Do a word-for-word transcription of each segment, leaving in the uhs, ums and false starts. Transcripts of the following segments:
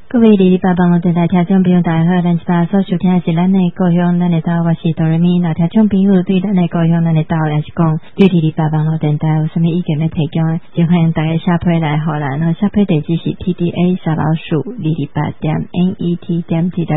各位哩哩吧吧，我电台听众朋友大家好，咱是把所收听的是咱的故乡，咱的岛，我是哆瑞咪。老听众朋友对咱的故乡，咱的岛来是讲，对哩哩吧吧，我电台有什么意见要提供，就欢迎大家下批来好啦。然后下批地址是 T D A 小老鼠哩哩吧点 N E T 点 T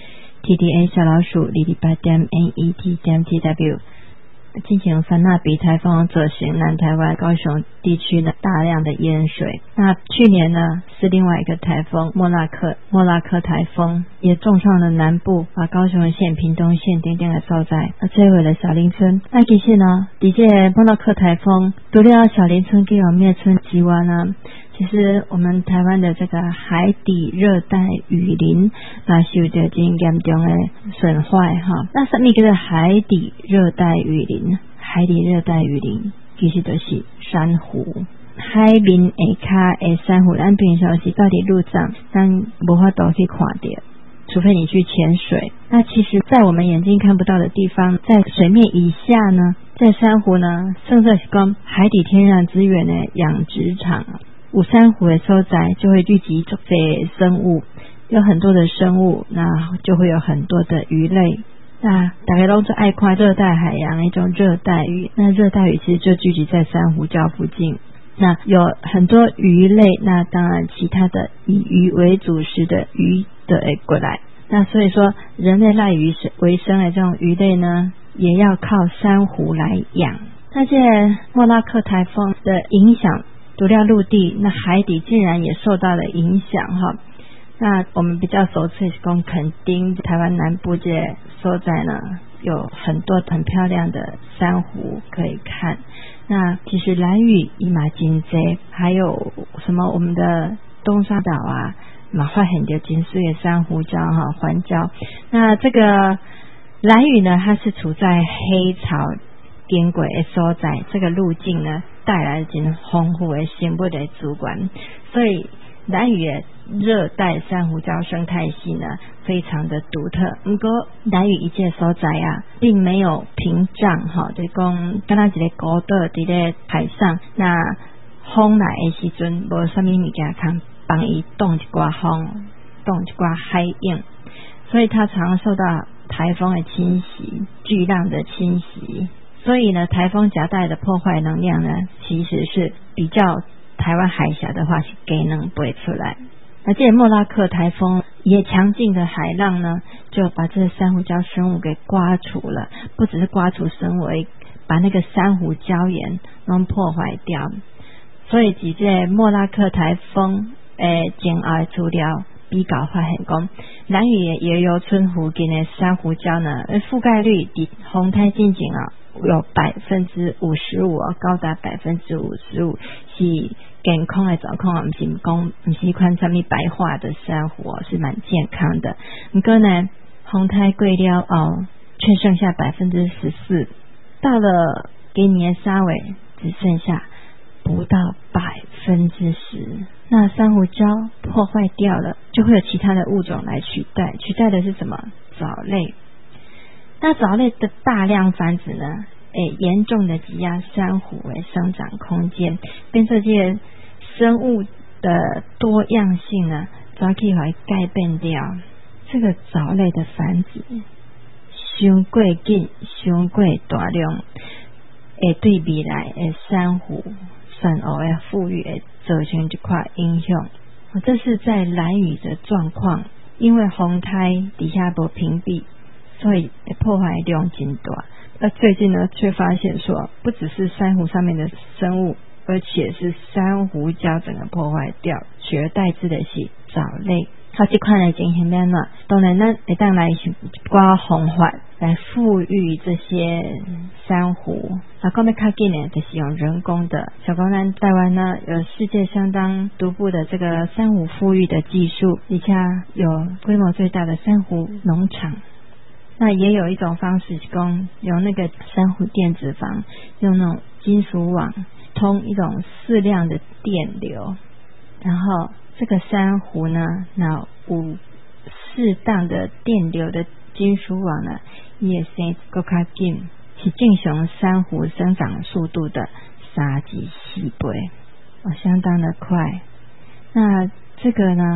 W，T D A 小老鼠哩哩吧点 N E T 点 T W。进行凡纳比台风造成南台湾高雄地区的大量的淹水。那去年呢是另外一个台风莫拉克莫拉克台风也重创了南部，把高雄县、屏东县等等的所在，摧毁了小林村。那其实呢，这个莫拉克台风除了小林村跟灭村之外呢，其实我们台湾的这个海底热带雨林那受到很严重的损坏哈。那什么叫做海底热带雨林？海底热带雨林其实就是珊瑚，海面下骹的珊瑚，咱平常是到底路上咱无法度去看到，除非你去潜水。那其实在我们眼睛看不到的地方，在水面以下呢，在珊瑚呢，甚至是讲海底天然资源的养殖场，有珊瑚的所在就会聚集这些生物，有很多的生物，那就会有很多的鱼类。那大家都是爱看热带海洋一种热带鱼，那热带鱼其实就聚集在珊瑚礁附近。那有很多鱼类，那当然其他的以鱼为主食的鱼的会过来。那所以说人类赖以为生的这种鱼类呢，也要靠珊瑚来养。那这莫拉克台风的影响，除了陆地，那海底竟然也受到了影响哈。那我们比较熟悉是讲垦丁台湾南部这所在呢，有很多很漂亮的珊瑚可以看。那其实兰屿、伊嘛真多，还有什么我们的东沙岛啊，嘛发现到真水的珊瑚礁哈环礁。那这个兰屿呢，它是处在黑潮经过的所在，这个路径呢带来真丰富的生物的资源，所以兰屿的热带珊瑚礁生态系呢非常的独特。不过兰屿一界所在啊，并没有屏障哈，就是讲敢若一个孤岛伫咧海上，那风来的时阵无什么物件通帮伊挡一寡风，挡一寡海影，所以它常受到台风的侵袭、巨浪的侵袭。所以呢，台风夹带的破坏能量呢，其实是比较台湾海峡的话是给能不会出来。而这莫拉克台风也强劲的海浪呢，就把这个珊瑚礁生物给刮除了，不只是刮除生物，把那个珊瑚礁岩弄破坏掉。所以在这莫拉克台风诶前后的资料比较发现讲，兰屿的野游村附近的珊瑚礁呢，覆盖率比风台进前啊有百分之五十五，高达百分之五十五，是健康的状况，不是讲不是款什么白化的珊瑚，是蛮健康的。不过呢，风台过了后，却剩下百分之十四，到了今年三尾，只剩下不到百分之十。那珊瑚礁破坏掉了，就会有其他的物种来取代，取代的是什么？藻类。那藻类的大量繁殖呢，诶，严重的挤压珊瑚的生长空间，跟这些生物的多样性呢，早可以来改变掉。这个藻类的繁殖，伤过紧，伤过大量，会对未来的珊瑚、珊瑚的富裕会造成一块影响。这是在兰屿的状况，因为风台底下不屏蔽。所以破坏量很大。那最近呢，却发现说，不只是珊瑚上面的生物，而且是珊瑚礁整个破坏掉，取而代之的是藻类。好，这款的情形变了，当然呢，会当来刮方法来富裕这些珊瑚。那讲要较紧呢，就是用人工的。小光南台湾呢，有世界相当独步的这个珊瑚富裕的技术，而且有规模最大的珊瑚农场。那也有一种方式是讲用那个珊瑚电子房，用那种金属网通一种适量的电流，然后这个珊瑚呢，那有适当的电流的金属网呢，也生更加紧，是正常珊瑚生长速度的三至四倍，哦，相当的快。那这个呢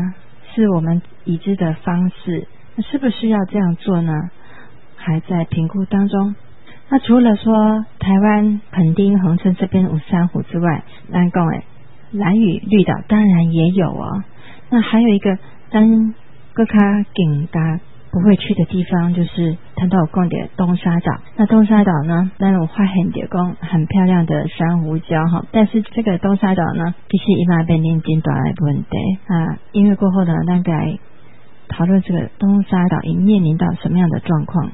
是我们已知的方式，那是不是要这样做呢？还在评估当中。那除了说台湾垦丁恒春这边有珊瑚之外，咱讲诶兰屿绿岛当然也有哦。那还有一个咱更加更加不会去的地方，就是谈到有讲的东沙岛。那东沙岛呢，咱有发现到讲很漂亮的珊瑚礁哈，但是这个东沙岛呢，其实伊嘛面临真大的问题啊。因为过后呢，大概讨论这个东沙岛已面临到什么样的状况。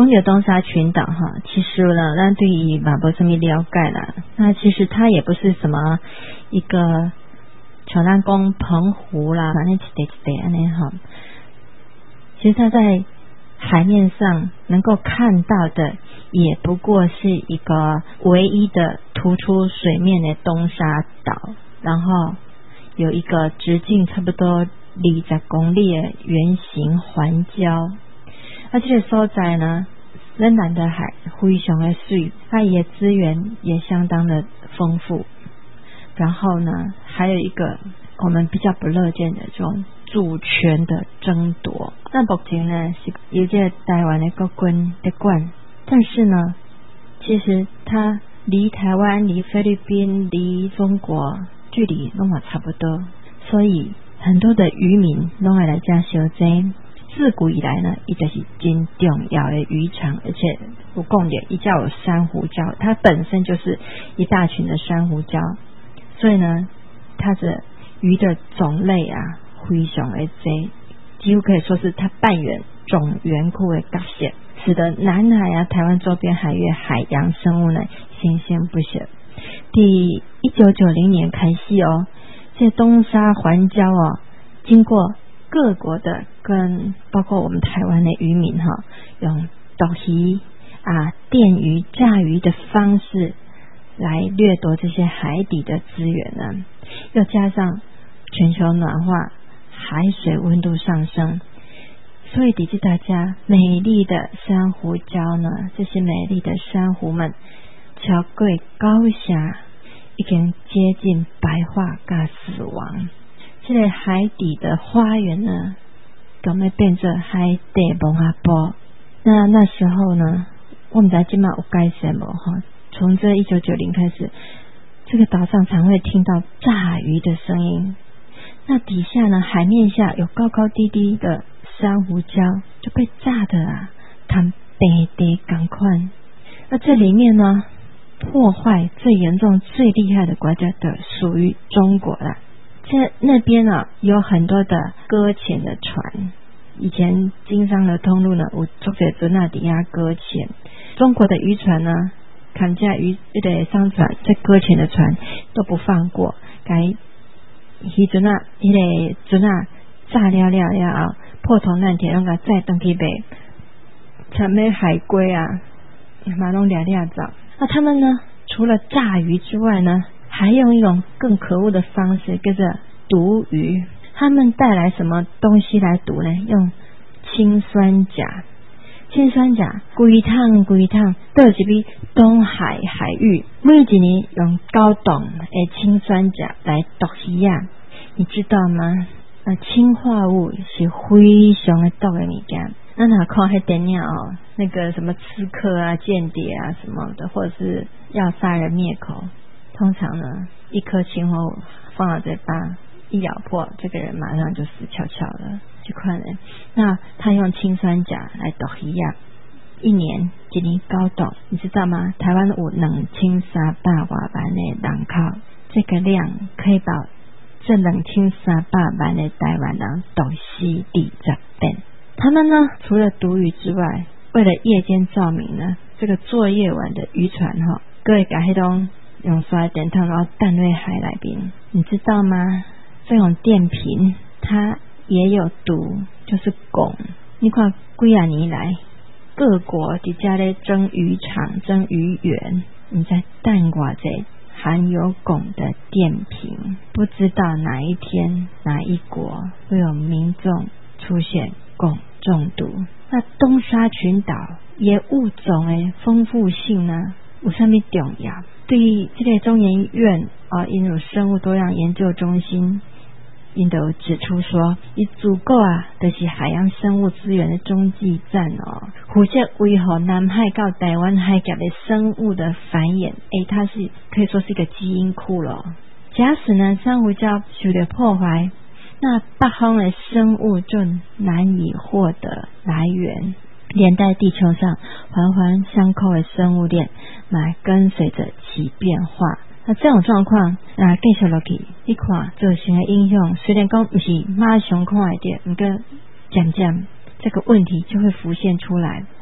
讲到东沙群岛哈，其实呢，咱对于嘛无什么了解啦。那其实它也不是什么一个像咱讲澎湖啦，反正一地一地安尼哈。其实它在海面上能够看到的，也不过是一个唯一的突出水面的东沙岛，然后有一个直径差不多二十公里的圆形环礁。那这个所在呢，仍然的海非常的水，它也资源也相当的丰富。然后呢，还有一个我们比较不乐见的这种主权的争夺。那目前呢是有这台湾的国军在管，但是呢，其实它离台湾、离菲律宾、离中国距离都嘛差不多，所以很多的渔民都会来这相争。自古以来呢，它就是真重要的渔场，而且我讲的它叫有珊瑚礁，它本身就是一大群的珊瑚礁，所以呢，它的鱼的种类啊非常的多，几乎可以说是它扮演种源库的角色，使得南海啊、台湾周边海域海洋生物呢新鲜不息。第一九九零年开始哦，这东沙环礁哦，经过各国的跟包括我们台湾的渔民哈，用捕鱼啊、电鱼、炸鱼的方式来掠夺这些海底的资源呢，又加上全球暖化，海水温度上升，所以抵制大家美丽的珊瑚礁呢，这些美丽的珊瑚们超过高峡，已经接近白化跟死亡。这个海底的花园呢，都会变成海底文化部。那那时候呢，我们在今晚有改善无哈？从这一九九零开始，这个岛上常会听到炸鱼的声音。那底下呢，海面下有高高低低的珊瑚礁，就被炸的啊，看白地赶快。那这里面呢，破坏最严重、最厉害的国家的属于中国了。在那边啊，有很多的搁浅的船，以前经商的通路呢，有作者在那底下搁浅。中国的渔船呢，看架渔这个商船在搁浅的船都不放过，该渔船啊，那个船啊炸了了了后，破铜烂铁，拢个再登去卖，像咩海龟啊，马龙俩俩走。那他们呢，除了炸鱼之外呢，还用一种更可恶的方式，叫做毒鱼。他们带来什么东西来毒呢？用氰酸钾。氰酸钾规趟规趟倒入去东海海域，每一年用高档的氰酸钾来毒鱼啊，你知道吗？呃，氰化物是非常的毒的物件。那哪看那电影哦，那个什么刺客啊、间谍啊什么的，或者是要杀人灭口，通常呢，一颗氰化物放到嘴巴，一咬破，这个人马上就死翘翘了。这款人，那他用氰酸钾来毒鱼啊，一年一年高度，你知道吗？台湾有两千三百多万的人口，这个量可以把这两千三百万的台湾人毒死二十遍。他们呢，除了毒鱼之外，为了夜间照明呢，这个作业晚的渔船哈，各位把黑东用刷电筒然后弹入海来边，你知道吗？这种电瓶它也有毒，就是汞。你看几啊年来，各国伫家咧争渔场、争渔源，你在弹挂这含有汞的电瓶，不知道哪一天哪一国会有民众出现汞中毒。那东沙群岛野物种的丰富性呢，有什么重要？对于这个中研院啊，因有生物多样研究中心，因都指出说，以足够啊，就是海洋生物资源的中继站哦，负责维护南海到台湾海峡的生物的繁衍。诶，它是可以说是一个基因库了。假使呢，珊瑚礁受到破坏，那北方的生物就难以获得来源，连带地球上环环相扣的生物链来跟随着其变化。那这种状况那继续下去，你看造成的影响虽然说不是马上看得到，不过渐渐这个问题就会浮现出来。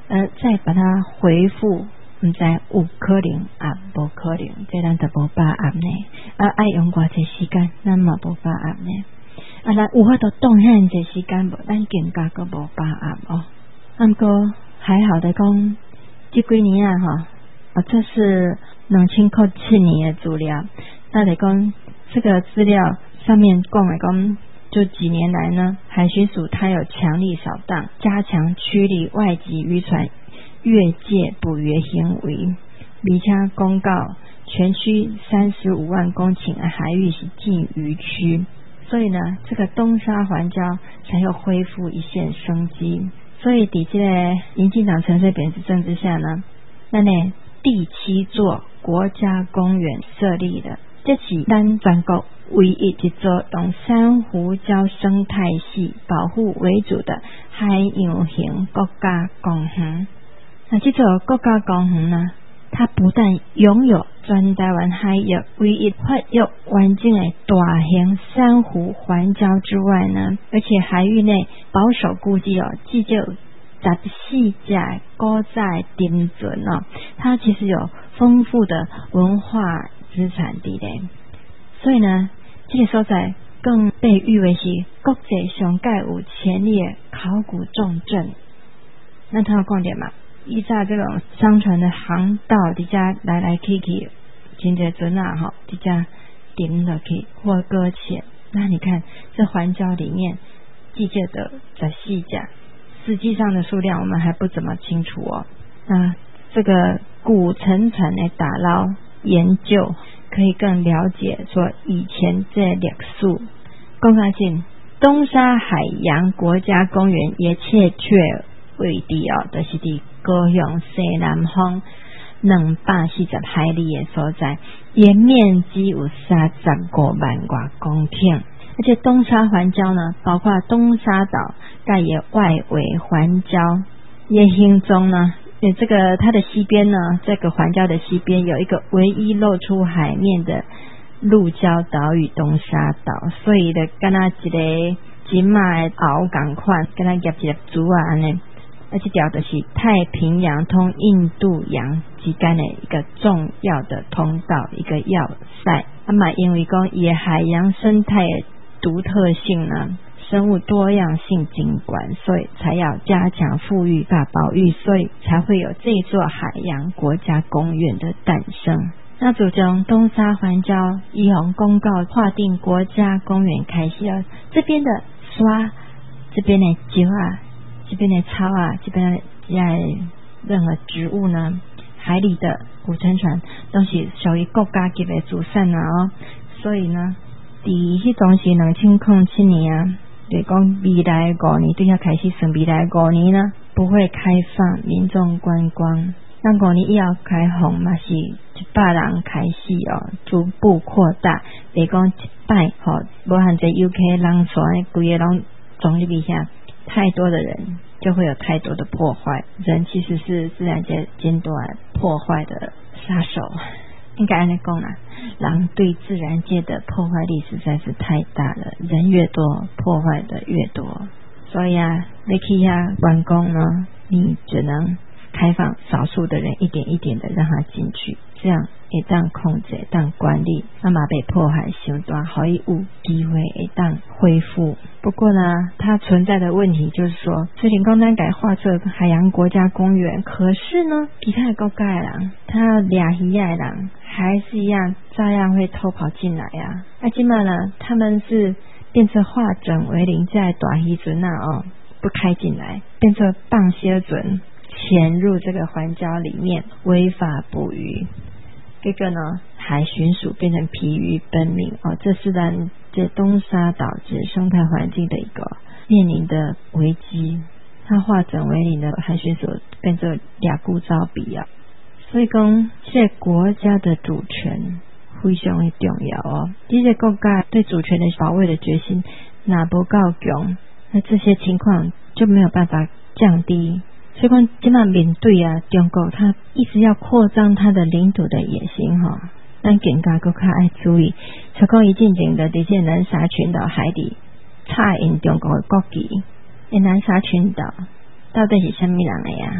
呃，再把它回复，唔知有可能啊，无可能，这咱就无把握呢。啊，爱用偌济时间，咱嘛无把握呢。啊，咱有法度动遐济时间无，咱更加个无把握哦。啊，不过还好的讲，这几年啊，哈，啊，这是两千零七年的资料。那得讲这个资料上面讲来讲，就几年来呢，海巡署它有强力扫荡，加强驱离外籍渔船越界捕鱼行为，而且公告全区三十五万公顷的海域是禁渔区，所以呢，这个东沙环礁才又恢复一线生机。所以在这个民进党陈水扁执政之下呢，那呢第七座国家公园设立了，这是咱全国唯一一座用珊瑚礁生态系保护为主的海洋型国家公园。那这座国家公园呢，它不但拥有全台湾海域唯一发育完整的大型珊瑚环礁之外呢，而且海域内保守估计哦，至少十四只古早丁存哦，它其实有丰富的文化资产地嘞。所以呢，这个所在更被誉为是国际上盖有潜力的考古重镇。那他有讲点嘛？依照这种商船的航道，底下来来去去，真侪船啊哈，底下顶落去或搁浅。那你看这环礁里面记着的十四只，实际上的数量我们还不怎么清楚哦。那这个古沉船的打捞研究，可以更了解说以前这历史。讲下去，东沙海洋国家公园也确确位地哦，就是伫高雄西南方两百四十海里的所在，沿面积有三十五万多公顷。而且东沙环礁呢，包括东沙岛盖也外围环礁，也形中呢，这个它的西边呢，这个环礁的西边有一个唯一露出海面的陆礁岛屿东沙岛，所以的跟它一个金马的鳌同款，跟它夹一个珠啊安尼。而且条的是太平洋通印度洋之间的一个重要的通道，一个要塞。那么因为讲伊的海洋生态的独特性呢，生物多样性景观，所以才要加强富裕大保育，所以才会有这座海洋国家公园的诞生。那主张东沙环礁依红公告划定国家公园开始了，这边的沙，这边的石啊，这边的草啊，这边的任何植物呢，海里的古沉船都是属于国家级的主产啊哦。所以呢，第迄当时两千零七年啊，就讲未来五年对要开始算未来五年呢，不会开放民众观光。那五年以后开放嘛是一百人开始哦，逐步扩大。比如讲一摆吼，无限制游客人船，规个拢总入去下，太多的人就会有太多的破坏。人其实是自然界间断破坏的杀手，应该按你讲啦。人对自然界的破坏力实在是太大了，人越多，破坏的越多。所以啊，你去遐观光呢，你只能开放少数的人一点一点的让他进去，这样会当控制，会当管理，那么被迫害伤大，可以有机会会当恢复。不过呢，它存在的问题就是说，虽然讲咱改划设海洋国家公园，可是呢，其他的国家的人，他要抓鱼的人，还是一样照样会偷跑进来啊。那今嘛呢，他们是变成化整为零，在大鱼船啊哦，不开进来，变成放些船潜入这个环礁里面违法捕鱼，这个呢海巡署变成疲于奔命哦，这是咱这东沙岛之生态环境的一个面临的危机。它化整为零的海巡署变成俩固招比啊，所以讲这国家的主权非常的重要哦。这些国家对主权的保卫的决心哪不够强，那这些情况就没有办法降低。所以讲现在面对啊中国他一直要扩张他的领土的野心哈、哦，咱更加更加要注意。像讲伊进前的这些南沙群岛海底插印中国的国旗，南沙群岛到底是什么人的呀？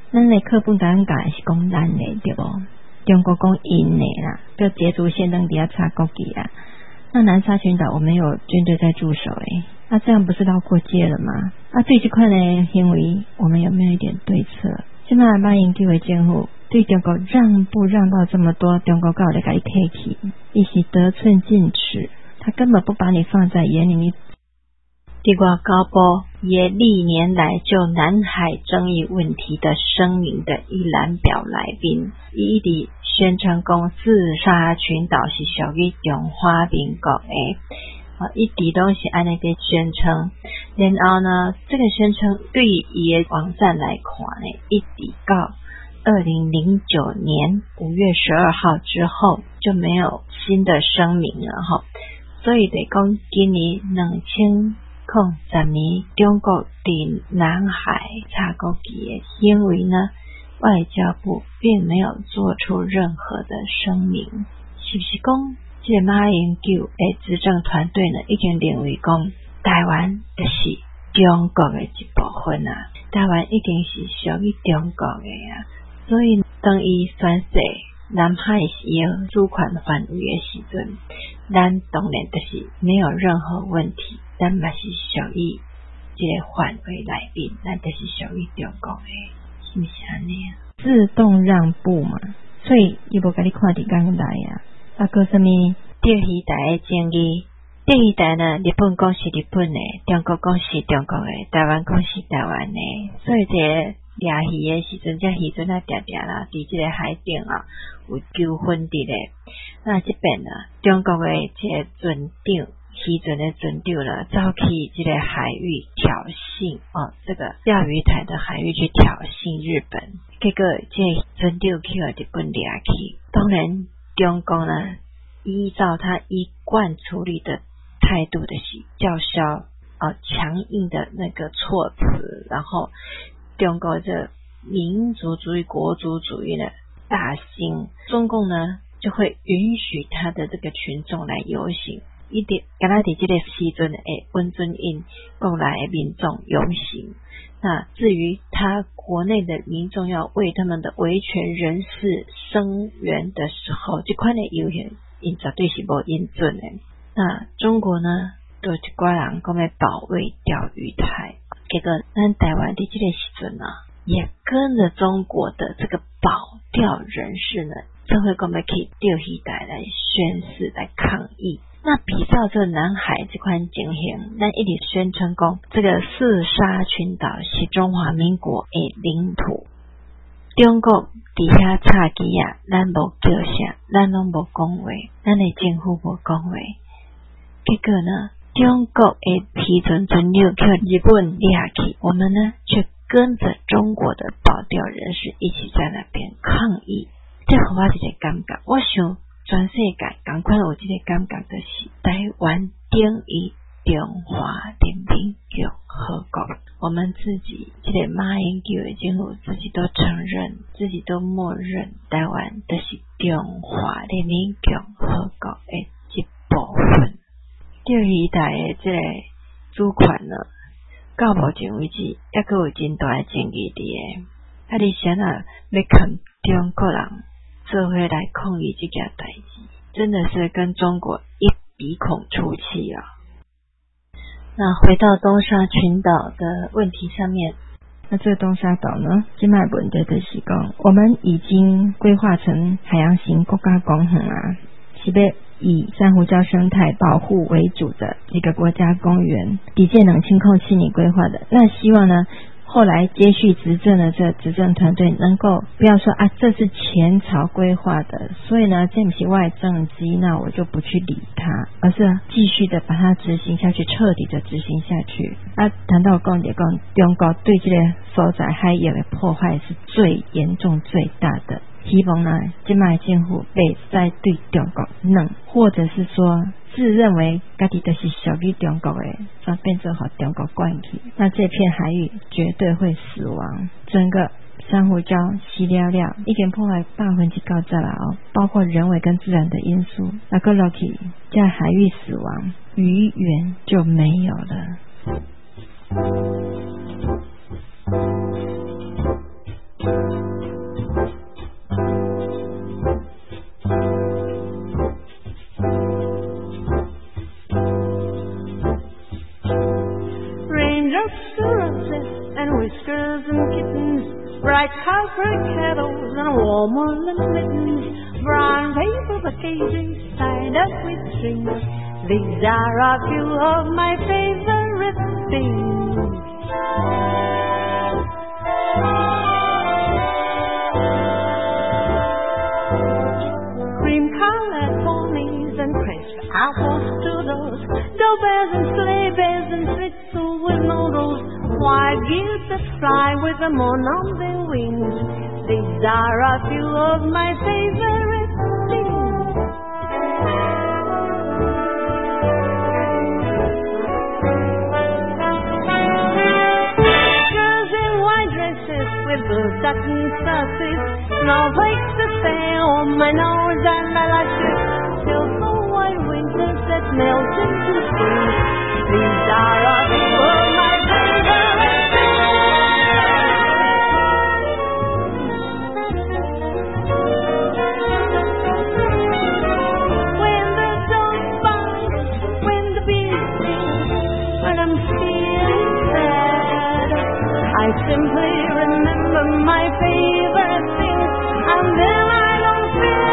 咱的课本敢讲是讲咱的对不？中国讲因的啦，就捷足先登底下插国旗啊。那南沙群岛我们有军队在驻守诶，那这样不是绕过界了吗？啊，对这块的行为，我们有没有一点对策？现在马英九的政府对中国让步让到这么多，中国搞的改退起，一起得寸进尺，他根本不把你放在眼里。 地瓜高波也历年来就南海争议问题的声明的一览表来宾，伊伫宣称讲自沙群岛是属于中华民国的，啊，一直都是按那个宣称。然后呢，这个宣称对伊的网站来看呢，一直到二零零九年五月十二号之后就没有新的声明了哈，所以得讲今年两千零十年中国对南海插国旗的行为呢，外交部并没有做出任何的声明，是不是讲这个马英九的执政团队呢，已经认为讲台湾就是中国的一部分啊，台湾一定是属于中国的啊，所以当伊宣誓南海是伊主权范围的时阵，咱当然就是没有任何问题，咱嘛是属于这个范围内面，咱就是属于中国的，是不是安尼啊？ 自动让步嘛，所以伊无甲你看伫港来啊。啊，个什么钓鱼台的争议？钓鱼台呢，日本讲是日本的，中国讲是中国的，台湾讲是台湾的，所以这个掠鱼的时阵，这鱼船啊定定啦，伫这个海顶啊有纠纷伫咧。那这边呢，中国的这个船长，渔船的船长呢，走去这个海域挑衅哦，这个钓鱼台的海域去挑衅日本，结果这个船长去了日本掠去。当然，中国呢，依照他一贯处理的态度的是叫嚣呃强硬的那个措辞，然后中国这民族主义国族主义的大兴，中共呢就会允许他的这个群众来游行，一点刚才伫这个时阵诶温尊印过来的民众游行。那至于他国内的民众要为他们的维权人士声援的时候，这款的游行因绝对是无应准的。那中国呢，就一寡人讲要保卫钓鱼台，结果咱台湾的这个时阵啊，也跟着中国的这个保钓人士呢，就会讲要去钓鱼台来宣誓来抗议。那比照这南海这款情形，咱一直宣称讲这个四沙群岛是中华民国的领土，中国底下插旗啊，咱无叫啥，咱拢无讲话，咱的政府无讲话。结果呢，中国的渔船船长去日本掠去，我们呢却跟着中国的保钓人士一起在那边抗议。这互我一个感觉，我想全世界同款有这个感觉，就是台湾等于中华人民共和国。我们自己这个马英九的政府自己都承认，自己都默认台湾就是中华人民共和国的一部分。钓鱼台的这个主权呢，到目前为止还阁有真大的争议伫诶。啊，你想啊，要跟中国人做伙来抗议这件代志，真的是跟中国一鼻孔出气啊！那回到东沙群岛的问题上面， 那这个东沙岛呢，现在问题就是讲，我们已经规划成海洋型国家公园啊，是要以珊瑚礁生态保护为主的一个国家公园，底界冷清空气你规划的。那希望呢，后来接续执政的这执政团队能够不要说啊，这是前朝规划的，所以呢，这不是外政绩，那我就不去理它，而是继续的把它执行下去，彻底的执行下去。啊，谈到讲就讲，中国对这个所在海洋的破坏是最严重、最大的。希望呢，现在政府别再对中国冷，或者是说自认为自己就是属于中国的，就变成和中国关系，那这片海域绝对会死亡。整个珊瑚礁稀了了，已经破坏百分之九十了哦，包括人为跟自然的因素。那个落去，在海域死亡，鱼源就没有了。 occasions tied up with strings. These are a few of my favorite things. Cream-colored ponies and crisp apple strudels, doughbells and sleigh bells and schnitzel with noodles, wild geese that fly with the moon on their wings. These are a few of my favorite things. Girls in white dresses with blue satin dresses, snowflakes that stay on my nose and my lashes, silver white winters that melt into spring. These are a few of my favorite things. When the dawn falls, when the bees sing, when I'm feeling sad, I simply remember my favorite things, and then I don't feel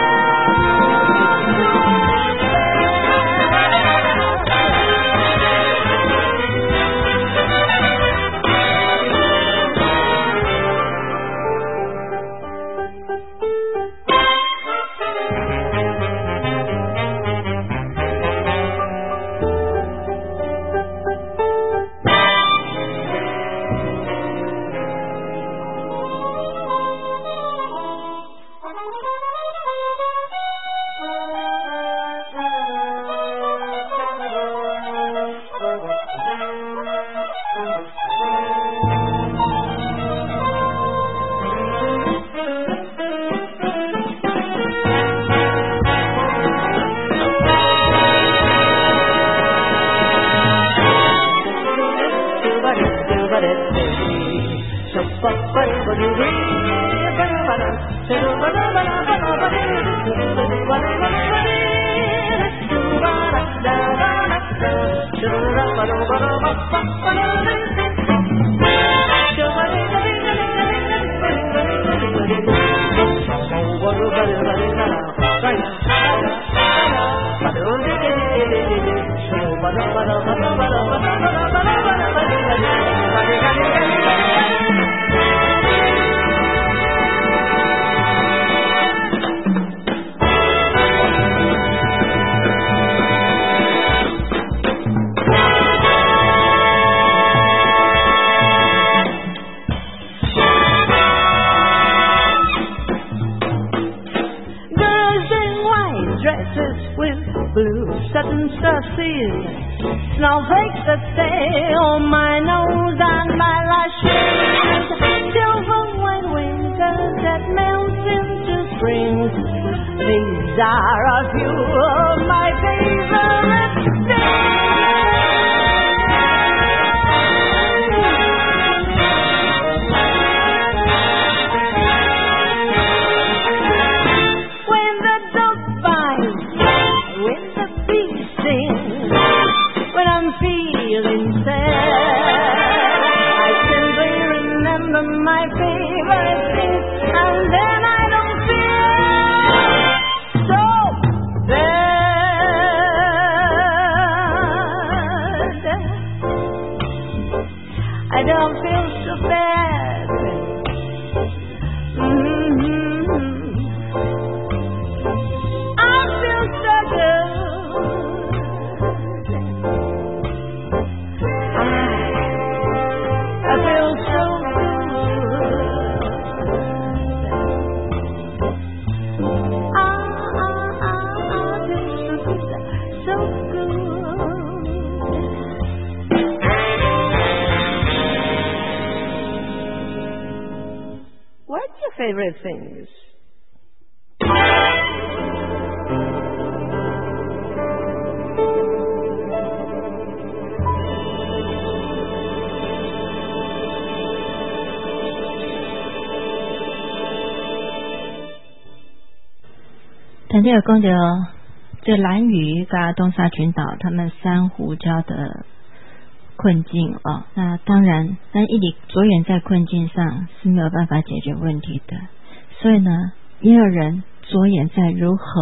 snowflakes that stay on my nose and my lashes, silver white winters that melt into spring. These are a few of my favorite things. When the dog bites, when the bees sing, when I'm feeling sad, I simply remember my favorite things, and then I don't feel so bad. I don't feel so bad. Mm-hmm. I feel so good. What's your favorite things? 曾经有讲到这兰屿跟东沙群岛他们珊瑚礁的困境哦，那当然但一直着眼在困境上是没有办法解决问题的，所以呢也有人着眼在如何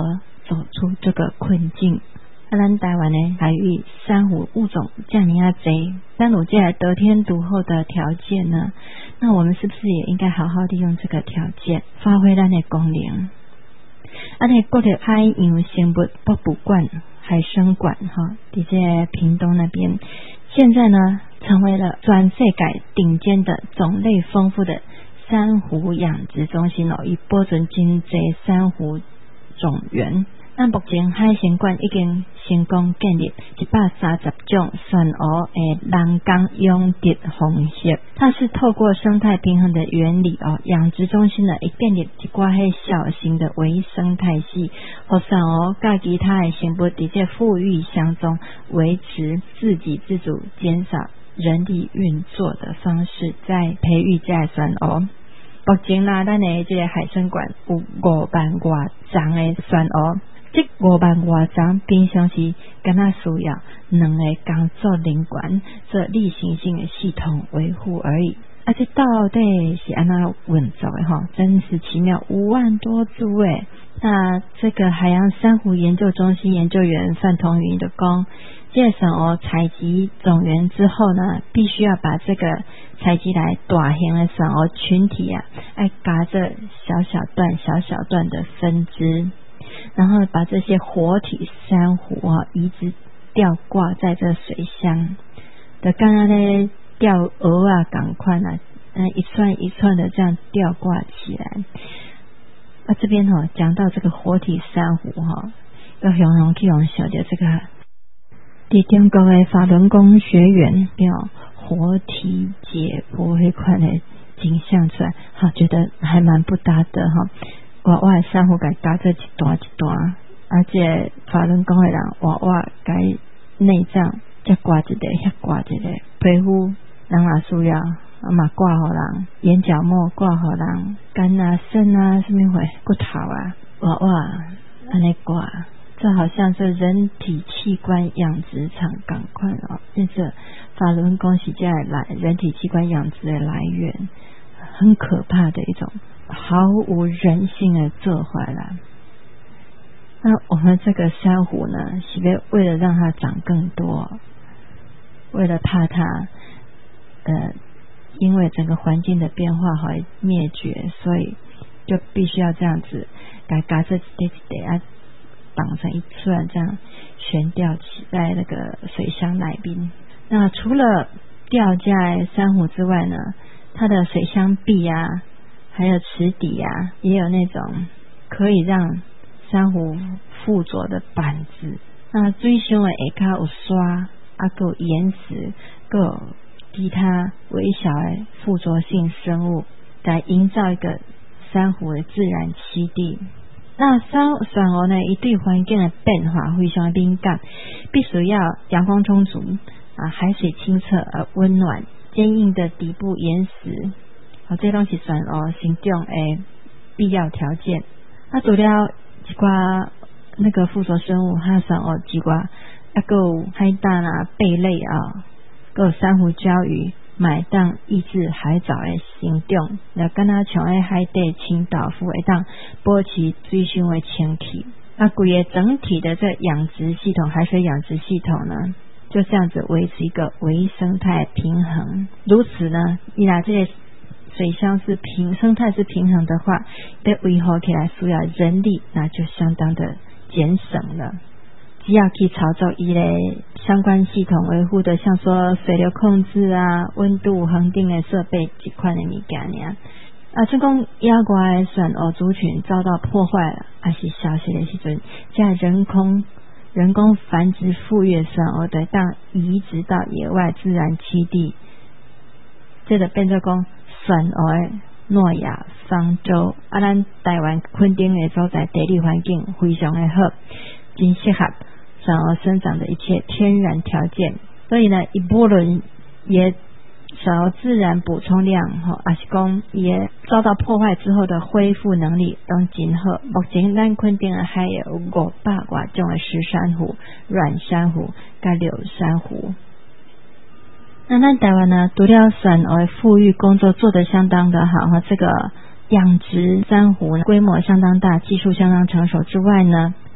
走出这个困境。啊，咱台湾的海域珊瑚物种这么啊多，但有这得天独厚的条件呢，那我们是不是也应该好好利用这个条件，发挥咱的功能？啊，那国立海洋生物博物馆、海生馆哈，在这屏东那边，现在呢成为了全世界顶尖的种类丰富的珊瑚养殖中心哦，以保存真侪珊瑚种源。那目前海生馆已经成功建立一百三十种选鹅的人工养殖方式，它是透过生态平衡的原理哦，养殖中心呢会建立一寡迄小型的微生态系，让选鹅甲其他的生物在这富裕相中，维持自给自足，减少人力运作的方式，在培育这些选鹅。目前啦，咱的这个海生馆有五万多种的选鹅。这五万多张平常时敢若需要两个工作人员做例行性的系统维护而已。啊，这到底是安怎运作的哈？真是奇妙，五万多株诶！那这个海洋珊瑚研究中心研究员范同云的讲，这个选鹅采集种源之后呢，必须要把这个采集来大型的选鹅群体啊，爱夹着小小段、小小段的分支。然后把这些活体珊瑚啊，一直吊挂在这水箱的，刚刚咧吊鹅啊，赶快啊，嗯，一串一串的这样吊挂起来。啊，这边哈、哦、讲到这个活体珊瑚哈、哦，要形容去用小的这个，在中国的法轮功学员有活体解剖那块的景象出来，好，觉得还蛮不搭的哈。娃娃珊瑚给夹着一段一段，而且法轮功的人娃娃给内脏再挂一个，遐挂一个皮肤，人也需要，啊嘛挂互人，眼角膜挂互人，肝啊、肾啊、什么会骨头啊，娃娃安尼挂，这好像是人体器官养殖场赶快哦，这是法轮功是这来人体器官养殖的来源，很可怕的一种。毫无人性的做法啦。那我们这个珊瑚呢，是为了让它长更多，为了怕它呃因为整个环境的变化而灭绝，所以就必须要这样子给嘎这一点啊绑成一串，这样悬吊起在那个水箱内边。那除了吊架珊瑚之外呢，它的水箱壁啊还有池底啊，也有那种可以让珊瑚附着的板子。那水箱的下骹有刷，啊，还有岩石，还有其他微小的附着性生物，来营造一个珊瑚的自然栖地。那珊选鹅呢，伊对环境的变化非常敏感，必须要阳光充足啊，海水清澈而温暖，坚硬的底部岩石。啊，这拢是选鹅生长的必要条件。啊，除了一寡那个附着生物，还有选鹅一寡，还有海胆啊、贝类啊，还有珊瑚礁鱼，买当抑制海藻的生长，那敢若像喺海底清道夫会当保持水箱的清气。啊，规个整体的这养殖系统，海水养殖系统呢，就这样子维持一个微生态平衡。如此呢，一来这些水箱是平生态是平衡的话，被维护起来需要人力，那就相当的节省了。只要去操作一类相关系统维护的，像说水流控制啊、温度恒定的设备这款的物件呢，啊，像讲野外的选鹅族群遭到破坏了，还是消息的时阵，在人工人工繁殖富裕的选鹅对当移植到野外自然栖地，这个变做讲选鹅的诺亚方舟。啊，咱台湾垦丁的所在地理环境非常的好，真适合选鹅生长的一切天然条件，所以呢，一波轮也选鹅自然补充量吼，也是讲也遭到破坏之后的恢复能力都真好。目前咱垦丁的海有五百多种的石珊瑚、软珊瑚、甲柳珊瑚。那咱台湾呢，除了选鹅富裕工作做得相当的好哈，这个养殖珊瑚规模相当大，技术相当成熟之外呢，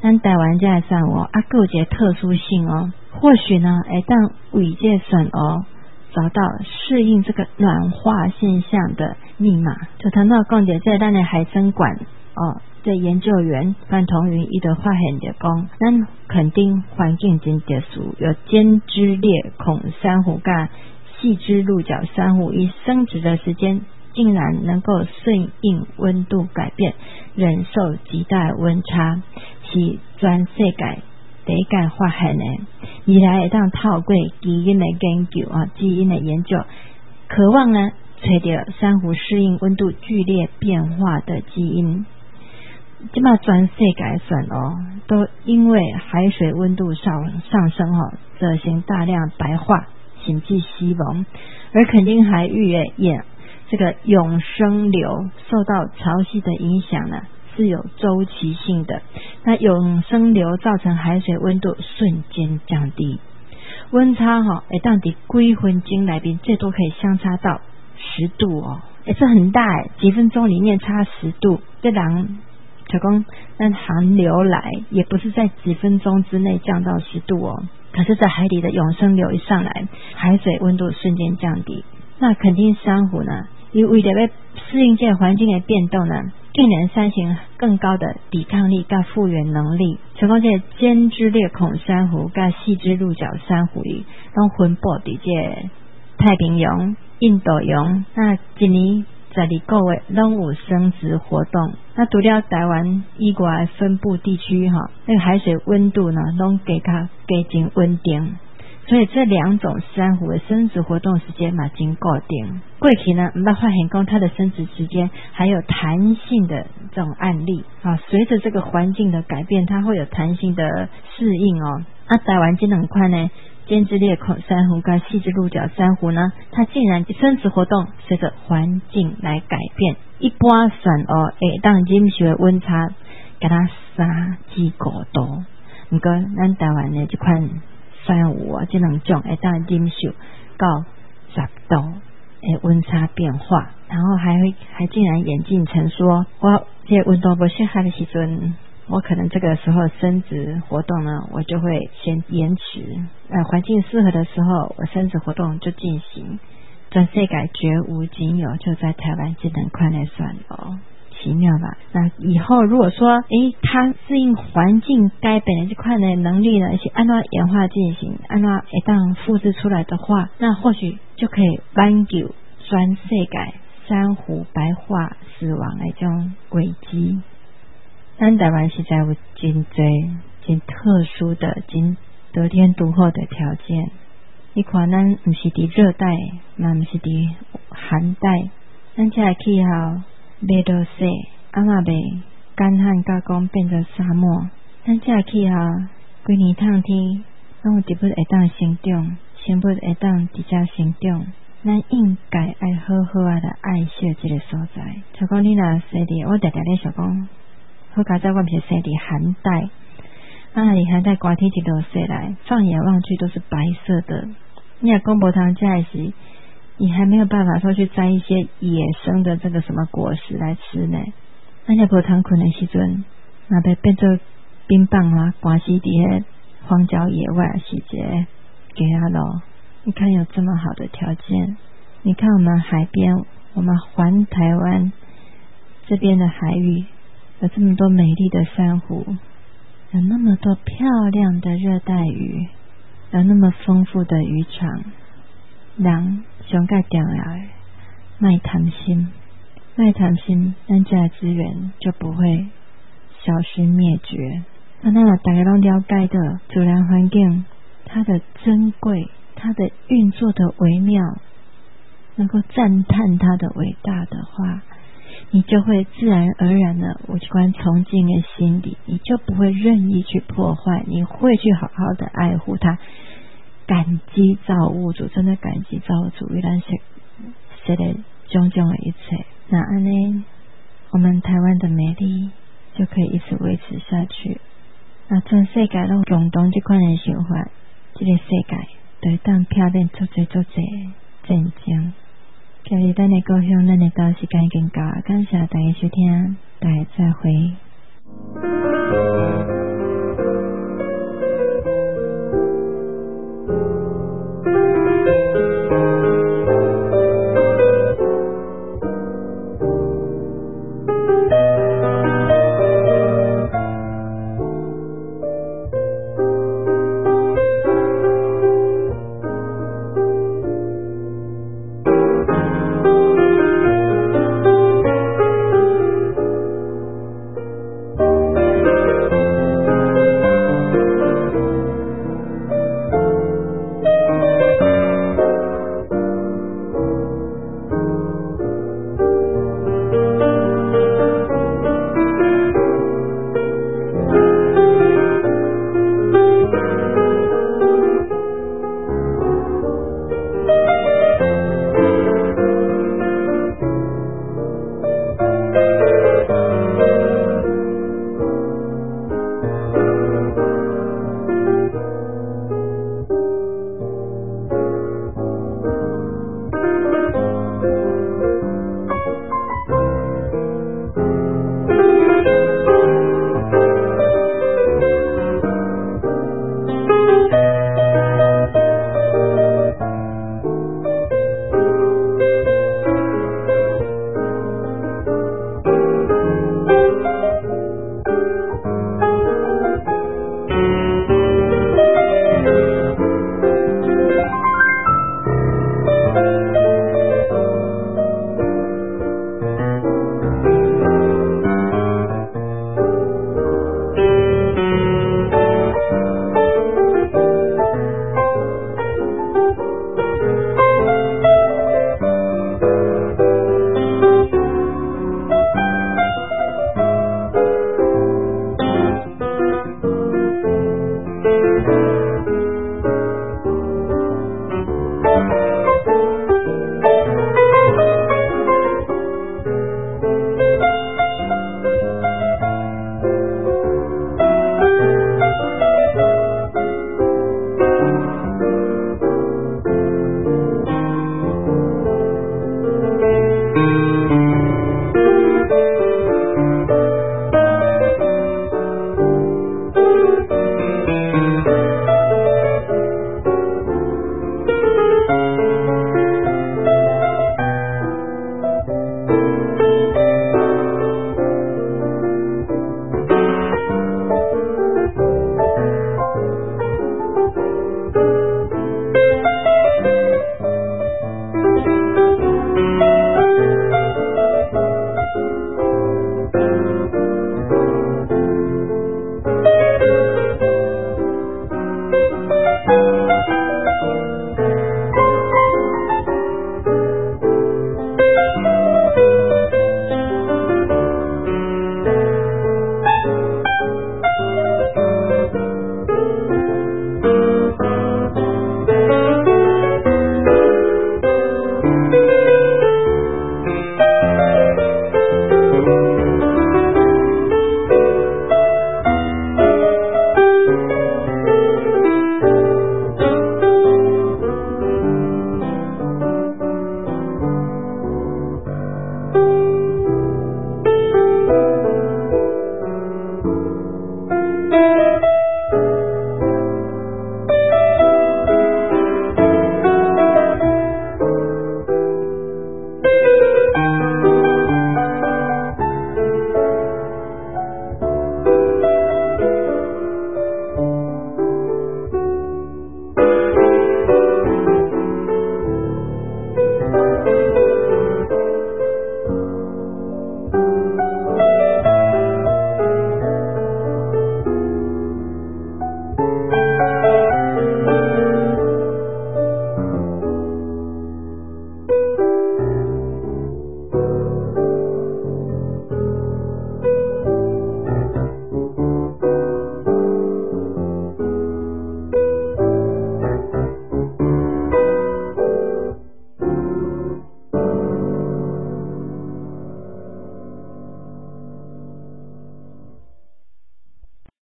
咱台湾这个山芋啊，还有一个特殊性哦，或许呢，会当为这山芋找到适应这个暖化现象的密码。就谈到讲者在咱的海参馆哦，这研究员范同云伊就发现着讲，咱垦丁环境真特殊，有尖枝裂孔珊瑚跟细枝鹿角珊瑚，以生殖的时间竟然能够顺应温度改变，忍受极大温差，是全世界第一届发现的。未来会当透过基因的研究啊，基因的研究，渴望呢找到珊瑚适应温度剧烈变化的基因。这么全世界算哦，都因为海水温度上上升哦，造成大量白化甚至死亡。而垦丁海域的也这个永生流受到潮汐的影响呢，是有周期性的。那永生流造成海水温度瞬间降低，温差哈、哦，会当伫几分钟内面最多可以相差到十度哦，也是很大诶，几分钟里面差十度，这人就讲但寒流来也不是在几分钟之内降到十度哦，可是在海里的永生流一上来，海水温度瞬间降低。那垦丁珊瑚呢，因为了要适应这个环境的变动呢，竟然产生更高的抵抗力跟复原能力。像讲这个尖枝裂孔珊瑚跟细枝鹿角珊瑚都分布伫这太平洋、印度洋，那一年十二个月拢有生殖活动。那除了台湾以外分布地区哈，那个海水温度呢，拢加较加真稳定。所以这两种珊瑚的生殖活动时间嘛，真固定。过去呢，我们发现讲它的生殖时间还有弹性的这种案例啊，随着这个环境的改变，它会有弹性的适应哦。那、啊、台湾这两块呢，尖枝裂孔珊瑚跟细枝鹿角珊瑚呢，它竟然生殖活动随着环境来改变。一般算哦，会当忍受的温差，给它三至五度。不过咱台湾的这款珊瑚啊，这两种会当忍受到十度的温差变化，然后还会还竟然演进成说，我这温度不适合的时阵，我可能这个时候生殖活动呢，我就会先延迟。呃，环境适合的时候，我生殖活动就进行。全世界绝无仅有，就在台湾这两块来算哦。奇妙吧？那以后如果说，诶，它适应环境改变的这块的能力呢，是按照演化进行，按照一旦复制出来的话，那或许就可以挽救全世界珊瑚白化死亡的这种危机。咱台湾实在有真多真特殊的、真得天独厚的条件。你看，咱不是伫热带，嘛不是伫寒带，咱这个气候。袂落雪，啊嘛袂干旱甲讲变成沙漠。咱这气候规年烫天，拢有植物会当生长，生物会当直接生长。咱应该爱好好啊的爱惜这个所在。就讲你若生伫，我常常咧想讲，好佳在我不是生伫寒带，啊伫寒带寒天一落雪来，放眼望去都是白色的。你若讲无通食的时，你还没有办法说去摘一些野生的这个什么果实来吃呢？那些无通困的时阵，那被变做冰棒啊，挂死伫荒郊野外是一个给啊咯。你看有这么好的条件，你看我们海边，我们环台湾这边的海域有这么多美丽的珊瑚，有那么多漂亮的热带鱼，有那么丰富的渔场，人上介重要的，卖贪心，卖贪心，咱这资源就不会消失灭绝。那那么大家都了解的自然环境，它的珍贵，它的运作的微妙，能够赞叹它的伟大的话，你就会自然而然的有一关崇敬的心理，你就不会任意去破坏，你会去好好的爱护它。感激造物主，真的感激造物主，为咱设设的种种的一切。那安呢，我们台湾的美丽就可以一直维持下去。那全世界都共同这款的想法，这个世界就会当漂亮足侪足侪战争。今日咱的高雄，咱的到时间已经到，感谢大家收听，大家再会。